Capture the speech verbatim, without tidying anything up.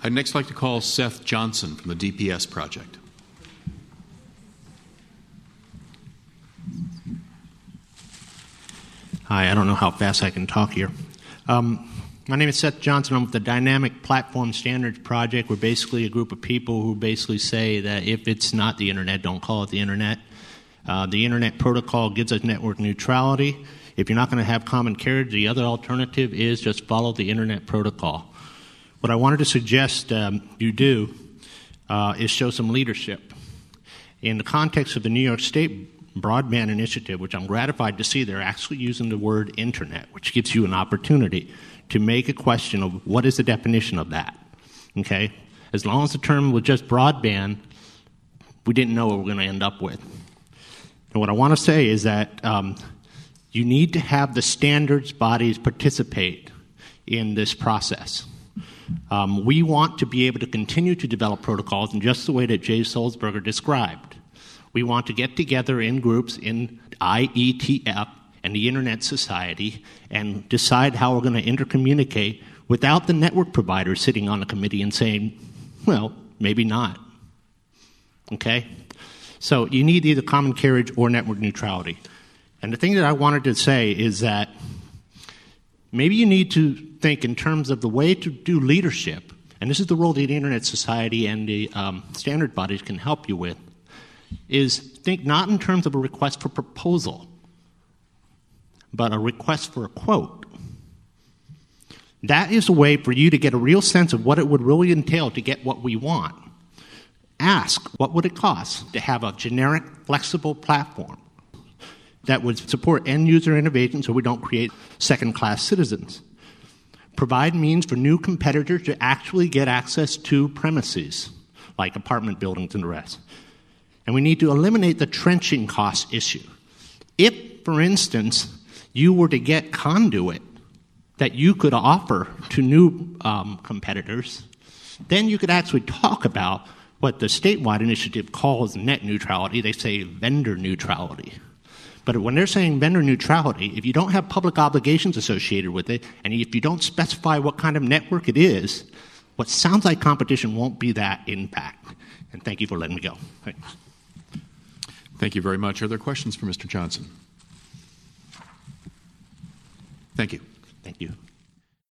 I'd next like to call Seth Johnson from the D P S project. Hi, I don't know how fast I can talk here. Um, my name is Seth Johnson. I'm with the Dynamic Platform Standards Project. We're basically a group of people who basically say that if it's not the Internet, don't call it the Internet. Uh, the Internet protocol gives us network neutrality. If you're not going to have common carriage, the other alternative is just follow the Internet protocol. What I wanted to suggest um, you do uh, is show some leadership. In the context of the New York State Broadband Initiative, which I'm gratified to see they're actually using the word Internet, which gives you an opportunity to make a question of what is the definition of that. Okay? As long as the term was just broadband, we didn't know what we're going to end up with. And what I want to say is that um, you need to have the standards bodies participate in this process. Um, we want to be able to continue to develop protocols in just the way that Jay Sulzberger described. We want to get together in groups in I E T F and the Internet Society and decide how we're going to intercommunicate without the network provider sitting on the committee and saying, well, maybe not. Okay? So you need either common carriage or network neutrality. And the thing that I wanted to say is that maybe you need to think in terms of the way to do leadership, and this is the role that the Internet Society and the um, standard bodies can help you with, is think not in terms of a request for proposal, but a request for a quote. That is a way for you to get a real sense of what it would really entail to get what we want. Ask, what would it cost to have a generic, flexible platform that would support end-user innovation so we don't create second-class citizens? Provide means for new competitors to actually get access to premises, like apartment buildings and the rest. And we need to eliminate the trenching cost issue. If, for instance, you were to get conduit that you could offer to new um, competitors, then you could actually talk about what the statewide initiative calls net neutrality. They say vendor neutrality. But when they're saying vendor neutrality, if you don't have public obligations associated with it, and if you don't specify what kind of network it is, what sounds like competition won't be that impact. And thank you for letting me go. Thanks. Thank you very much. Are there questions for Mister Johnson? Thank you. Thank you.